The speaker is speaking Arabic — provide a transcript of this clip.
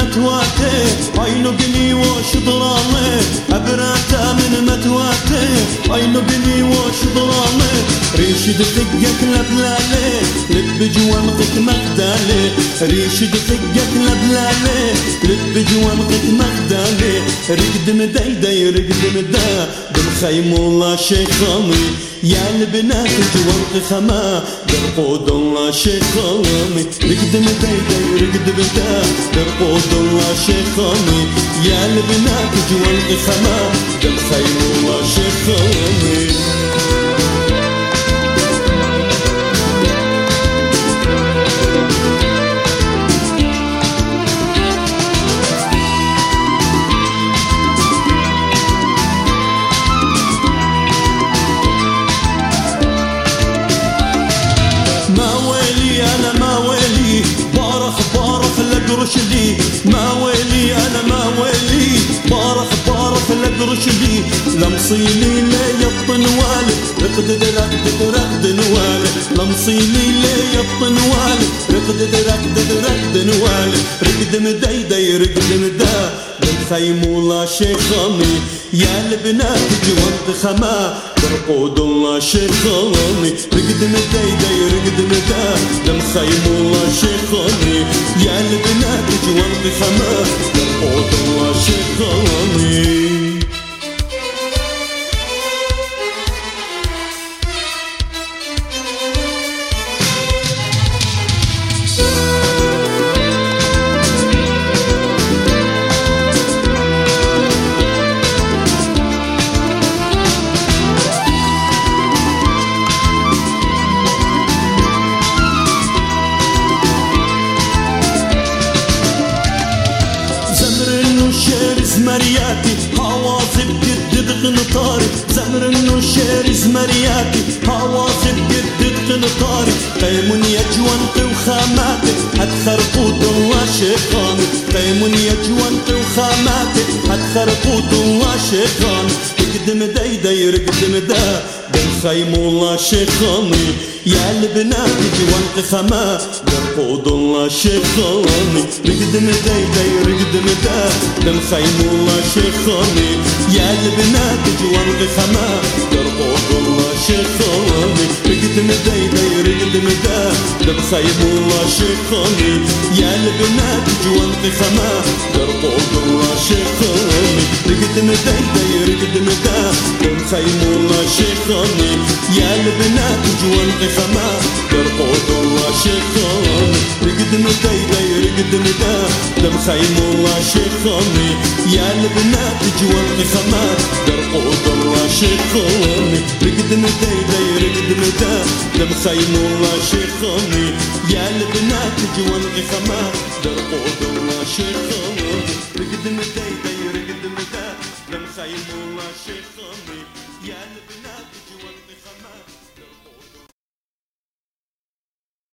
متواتي عينو قلي وش ضرامي أبراتا من متواتي عينو قلي وش ضرامي ريشد ثقك لبلالي لب جوانقك مغدالي ريشد ثقك لبلالي لب جوانقك مغدالي رقد مدايداي رقد مدا بالخيم والله شيخامي يا البنات جوانق خما برقود الله شيخامي رقد مدايداي رقد مدا برقود الله شيخامي يا البنات جوانق خما بالخيم والله شيخامي لي ما ويلي أنا ما ويلي بارخ لقرش لي لمصيلي لا يبطن والي رقد نوالي لمصيلي لا يبطن والي رقد نوالي رقد مدايداي رقد مدا بالخيم ولا شيخامي يا البنات جوانت خما برقود الله شيخامي رقد مدايداي رقد مدا بالخيم ولا شيخامي يا البنات جوانت خما برقود الله شيخامي زمرياتي حواصب جدد قنطاري زمر النشير زمرياتي حواصب جدد قنطاري قيم يجوانت وخاماتي هتخرقوت الله شيخاني قيم يجوانت وخاماتي هتخرقوت الله شيخاني رقد مدايداي رقد مدا بالخيم والله شيخاني يا البنات جوانت خما برقود الله شيخاني رقد مدايداي رقد مدا بالخيم والله شيخاني يا البنات جوانت خما برقود الله شيخاني رقد مدايداي رقد مدا بالخيم والله شيخاني يا البنات جوانت خما برقود الله شيخاني رقد مدايداي رقد مدا بالخيم والله شيخاني يا البنات جوانت خما برقود الله شيخاني رقد مدايداي رقد مدا بالخيم والله شيخاني يا البنات جوانت خما برقود الله شيخاني رقد مدايداي رقد مدا بالخيم والله شيخاني يا البنات جوانت خما برقود الله شيخاني